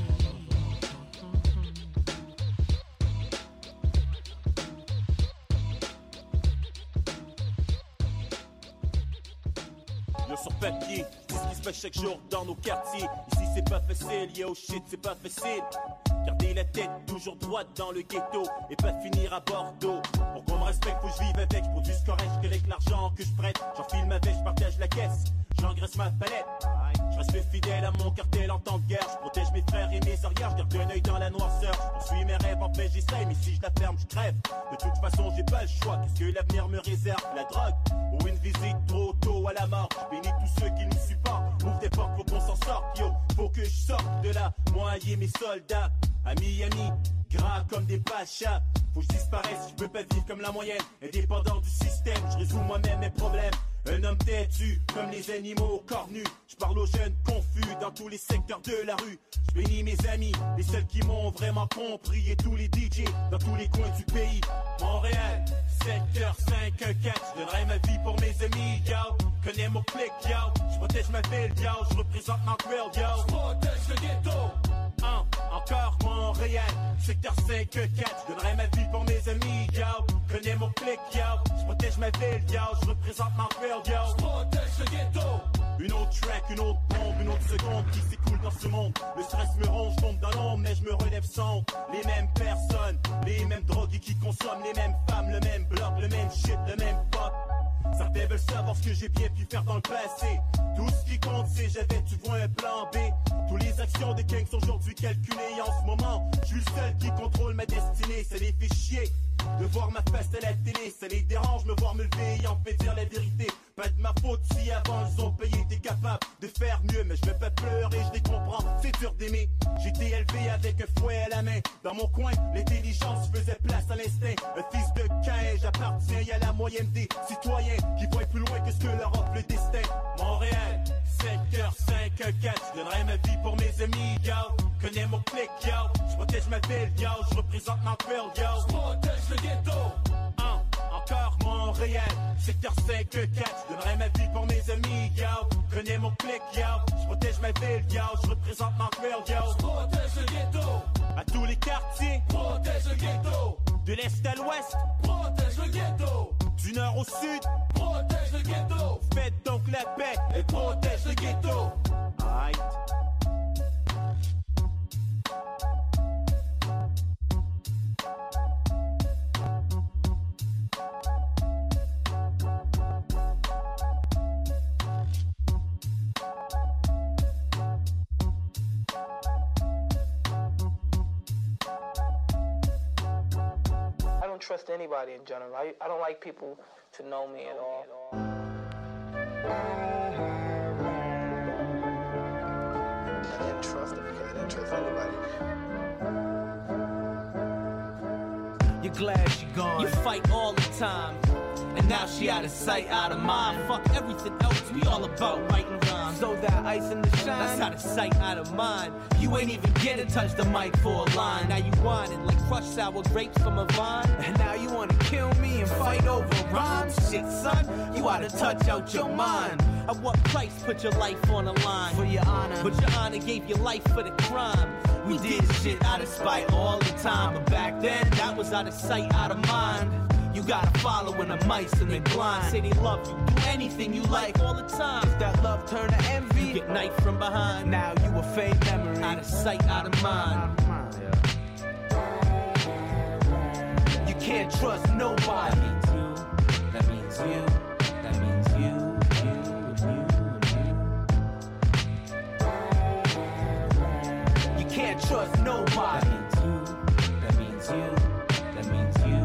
Yo sur papier, c'est ce qui se passe chaque jour dans nos quartiers. Ici c'est pas facile, yo shit c'est pas facile. Garder la tête toujours droite dans le ghetto et pas finir à Bordeaux. Pour qu'on me respecte faut que je vive avec, je produis correct, je collecte l'argent que je prête. J'enfile ma veste, je partage la caisse, j'engraisse ma palette. Je reste fidèle à mon cartel en temps de guerre. Je protège mes frères et mes arrières, je garde un œil dans la noirceur. Je poursuis mes rêves en paix, j'essaye, mais si je la ferme, je crève. De toute façon j'ai pas le choix, qu'est-ce que l'avenir me réserve? La drogue ou une visite trop tôt à la mort? Je bénis tous ceux qui nous supportent. Ouvre des portes, faut qu'on s'en sorte, yo. Faut que je sorte de là, moi et mes soldats. À Miami, gras comme des pachas. Faut que je disparaisse, je peux pas vivre comme la moyenne. Indépendant du système, je résous moi-même mes problèmes. Un homme têtu, comme les animaux cornus. Je parle aux jeunes confus dans tous les secteurs de la rue. Je bénis mes amis, les seuls qui m'ont vraiment compris. Et tous les D J dans tous les coins du pays. Montréal, secteur cinq un quatre. Je donnerai ma vie pour mes amis, yo. Connais mon clic, yo. Je protège ma ville, yo. Je représente Montréal, yo. Je protège le ghetto. Un, encore Montréal, secteur cinq quatre. Je donnerai ma vie pour mes amis, yo. Connais mon clic, yo. Je protège ma ville, yo. Je représente Montréal, yo. Je protège le ghetto. Une autre track, une autre bombe, une autre seconde qui s'écoule dans ce monde. Le stress me ronge, je tombe dans l'ombre, mais je me relève sans. Les mêmes personnes, les mêmes drogues qui consomment, les mêmes femmes, le même bloc, le même shit, le même pop. Certains veulent savoir ce que j'ai bien pu faire dans le passé. Tout ce qui compte c'est j'avais, tu vois, un plan B. Toutes les actions des gangs sont aujourd'hui calculées. Et en ce moment, je suis le seul qui contrôle ma destinée. Ça les fait chier de voir ma face à la télé. Ça les dérange me voir me lever et en fait dire la vérité. Pas de ma faute si avant ils ont payé, t'es capable de faire mieux. Mais je vais pas pleurer, je les comprends, c'est dur d'aimer. J'ai été élevé avec un fouet à la main. Dans mon coin, l'intelligence faisait place à l'instinct. Un fils de Cain, j'appartiens à la moyenne des citoyens qui voient plus loin que ce que leur offre le destin. Montréal, cinq heures cinq quatre, je donnerai ma vie pour mes amis, yo. Connais mon clic, yo. Je protège ma ville, yo. Je représente Montréal, yo. Je protège le ghetto. Un, encore Montréal, secteur cinq quatre, je donnerai ma vie pour mes amis, yo. Connais mon clic, yo. Je protège ma ville, yo. Je représente Montréal, yo. Je protège le ghetto. À tous les quartiers, protège le ghetto. De l'est à l'ouest, protège le ghetto. Du nord au sud, protège le ghetto. Faites donc la paix et protège le ghetto. Aïe. I don't trust anybody in general. I, I don't like people to know me at all. I didn't trust him because I didn't trust anybody. You're glad she gone. You fight all the time. And now she out of sight, out of mind. Fuck everything else, we all about writing rhymes. So that ice in the shine, that's out of sight, out of mind. You ain't even get to touch the mic for a line. Now you whining like crushed sour grapes from a vine. And now you wanna kill me and fight over rhymes. Shit, son, you oughta touch out your mind. At what price put your life on the line? For your honor. But your honor gave your life for the crime. We did shit out of spite all the time. But back then, that was out of sight, out of mind. You gotta follow in the mice and they blind. Say they love you, do anything you like all the time. If that love turn to envy, you get knifed from behind. Now you a fake memory, out of sight, out of mind. You can't trust nobody. That means you, that means you, that means you, you, you. You can't trust nobody. That means you, that means you.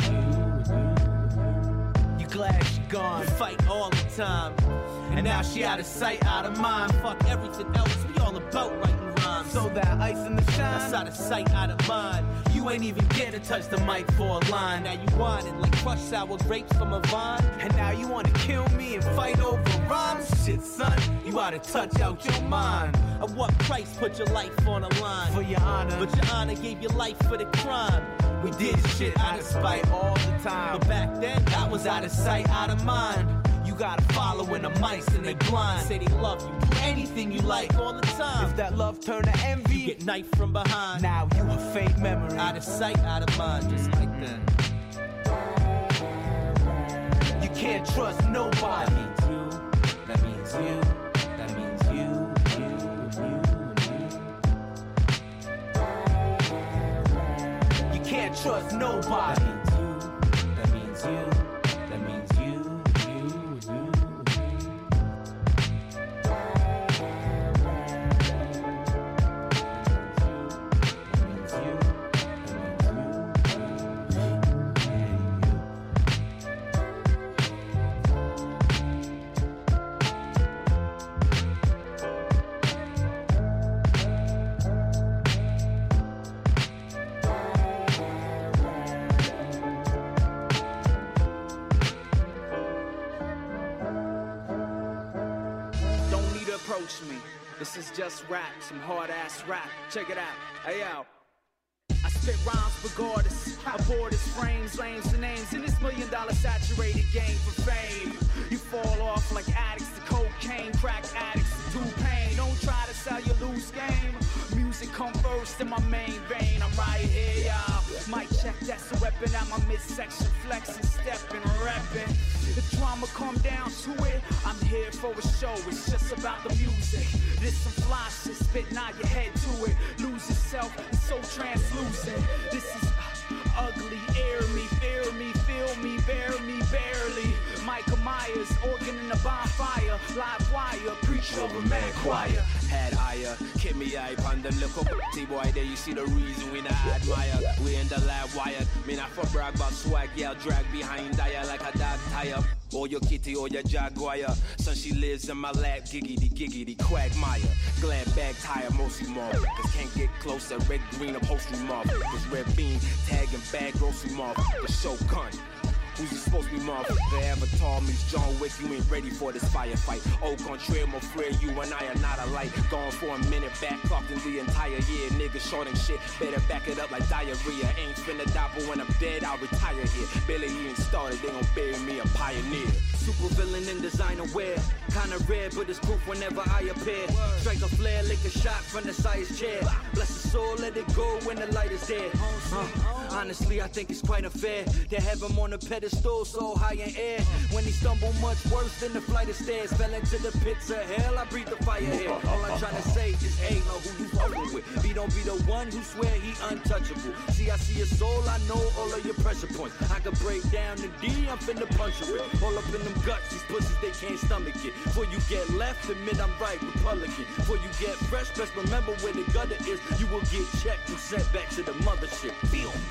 Glad she gone. You fight all the time. And now she out of sight, out of mind. Fuck everything else, we all about writing rhymes. So that ice in the shine, that's out of sight, out of mind. You ain't even get to touch the mic for a line. Now you whining like crushed sour grapes from a vine. And now you wanna kill me and fight over rhymes. Shit, son, you oughta touch out your mind. At what price put your life on the line? For your honor. But your honor gave your life for the crime. We did shit out of spite all the time. But back then, that was out of sight, out of mind. You gotta follow in the mice and they blind. Say they love you, do anything you like all the time. If that love turn to envy, you get knifed from behind. Now you a fake memory, out of sight, out of mind, just like that. You can't trust nobody. That means you, that means you, you, you, you. You can't trust nobody. That means you, that means you. Me. This is just rap, some hard ass rap. Check it out. Hey yo. I spit rhymes for goddess. Aboard his frames, lanes and names in this million dollar saturated game for fame. You fall off like addicts to cocaine, crack addicts to pain. Don't try to sell your loose game. Music come first in my main vein. I'm right here, y'all. Mic check, that's a weapon at my midsection, flexing, stepping, repping. If drama come down to it, I'm here for a show. It's just about the music. This some fly shit, spit, nod your head to it. Lose yourself, it's so translucent. This is uh, ugly, air me, fear me, feel me, bear me, barely. Michael Myers, organ in the bonfire, live wire, preacher of a mad choir. Head higher, keep me hype on them little b***y boy there. You see the reason we not admire. We in the lab wired, me not for brag about swag, yeah, drag behind dire like a dog tire. or your kitty or your jaguar. Son, she lives in my lap, giggity, giggity, quagmire. Glad bag tire, mostly motherfuckers can't get closer. Red, green, upholstery motherfuckers. Red bean, tag and bag, grocery motherfuckers. Show cunt. Who's you supposed to be, motherfucker? Avatar meets John Wick, you ain't ready for this firefight. Au contraire, mon frere, you and I are not alike. Gone for a minute, back clocked in the entire year. Niggas shorting shit, better back it up like diarrhea. Ain't finna die, but when I'm dead, I'll retire here. Barely even started, they gon' bury me a pioneer. Super villain in designer wear. Kinda rare, but it's proof whenever I appear. Strike a flare, lick a shot from the size chair. Bless the soul, let it go when the light is there. Uh, honestly, I think it's quite unfair to have him on a pedestal so high in air. When he stumbled much worse than the flight of stairs. Fell into the pits of hell, I breathe the fire here. All I'm trying to say is, hey, know who you fucking with. Be don't be the one who swear he untouchable. See, I see your soul, I know all of your pressure points. I could break down the D, I'm finna punch you with. All up in them guts, these pussies, they can't stomach it. Before you get left, admit I'm right, Republican. Before you get fresh, best remember where the gutter is. You will get checked and sent back to the mothership. Feel me.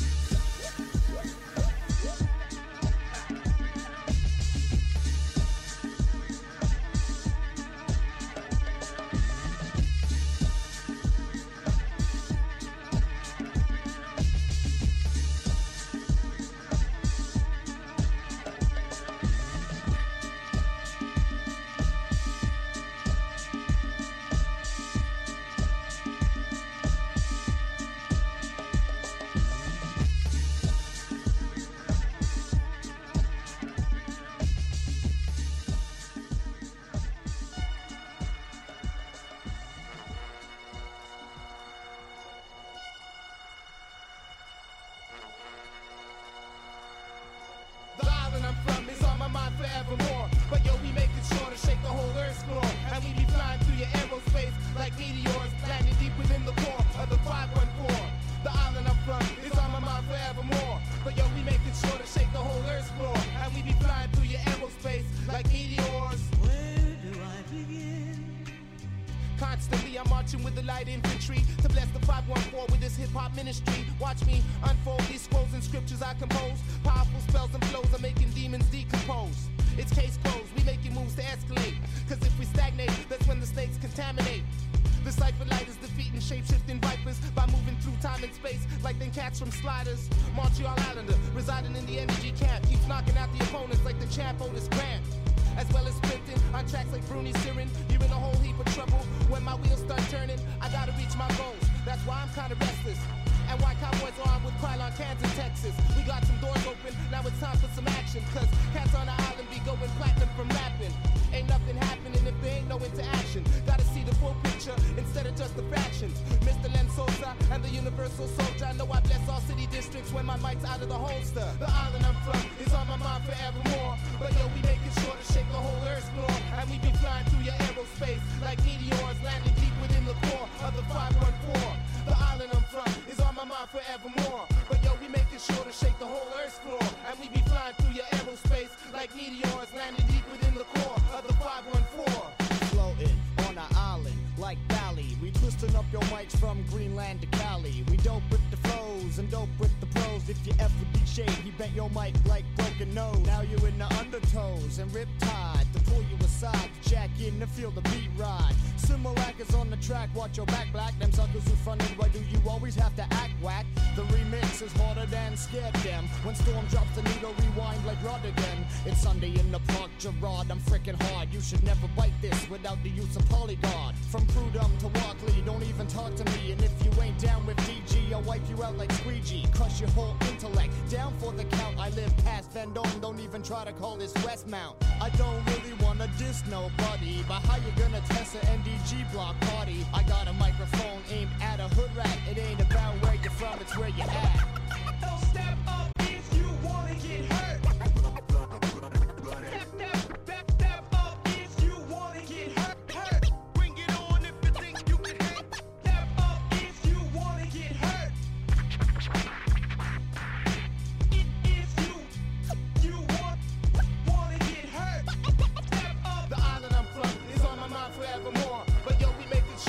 From sliders, Montreal Islander, residing in the M G camp, keeps knocking out the opponents like the champ Otis Grant. As well as sprinting on tracks like Bruni Sirin, you're in a whole heap of trouble. When my wheels start turning, I gotta reach my goals. That's why I'm kinda restless. And why Cowboys are on with Krylon cans in Texas. We got some doors open, now it's time for some action. Cause cats on the island be going platinum from rapping. Ain't nothing happening if there ain't no interaction. Gotta see the full picture instead of just the fractions. Mister Len Sosa and the Universal Soldier. I know I bless all city districts when my mic's out of the holster. The island I'm from is on my mind forevermore. But yo, we making sure to shake the whole Earth's floor. And we be flying through your aerospace like meteors landing deep within the core of the five one four. The island I'm from is on my mind forevermore. But yo, we making sure to shake the whole Earth's floor. And we be flying through your aerospace like meteors landing deep within the core of the five one four. Floating on an island like Bali. We twisting up your mics from Greenland to Cali. We dope with the flows and dope with the pros. If you F with D Shade, he bent your mic like broken nose. Now you in the undertows and riptide to pull you aside to jack in to feel the beat ride. Similac is on the track, watch your back black. Them suckers who fronted, why do you always have to act whack? The remix is harder than scared them. When Storm drops the needle, rewind like Rod again. It's Sunday in the park, Gerard, I'm freaking hard. You should never bite this without the use of Polygon. From Prudhomme to Walkley, don't even talk to me. And if you ain't down with D G, I'll wipe you out like squeegee. Crush your whole intellect, down for the count. I live past Vendome, don't even try to call this Westmount. I don't really wanna diss nobody, but how you gonna test an N D G block party? I got a microphone aimed at a hood rat. It ain't about where you're from, it's where you're at. Don't step up if you wanna get hurt.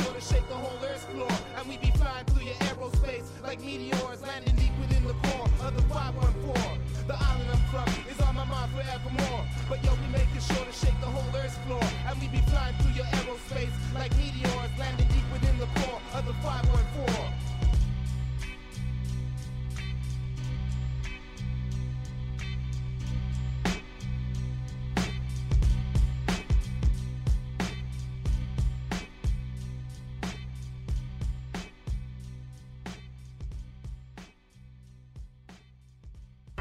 Like meteors landing deep within the core of the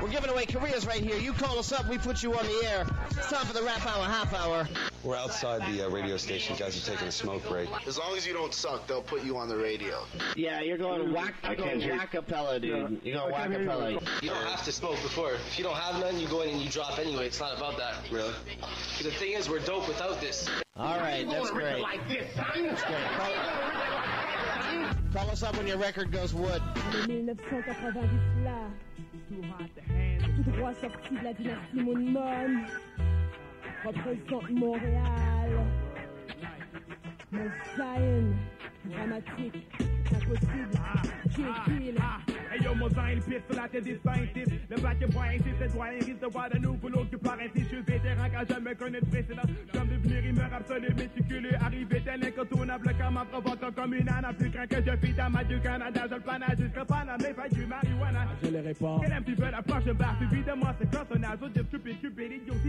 We're giving away careers right here. You call us up, we put you on the air. It's time for the rap hour, half hour. We're outside the uh, radio station. Guys are taking a smoke break. As long as you don't suck, they'll put you on the radio. Yeah, you're going whack. You're going whack-a-pella, dude. You're going whack-a-pella. You don't have to smoke before. If you don't have none, you go in and you drop anyway. It's not about that. Really? The thing is, we're dope without this. All right, that's great. That's great. Call, call us up when your record goes wood. dix-neuf cent quatre-vingt-dix là, tout droit sorti de la dynastie Moon représente Montréal. Mon Zion, dramatique, impossible, kill, kill. Hey yo, mon Zion, piste sur la tête distinctif. Le bac est point ainsi, c'est doyen, risque de voir de nouveau l'autre qui part ainsi. Je suis vétéran quand je me connais de précédent. Comme devenir rimeur absolu, méticuleux, arrivé tel incontournable comme en provoquant comme une âne. Plus grand que je vis dans ma du Canada, je le planage jusqu'à Panama, fait du marijuana. Je le réponds. Quel un petit peu la proche barre, suivi de moi, c'est personnage, au dire stupide, cupide, idiot.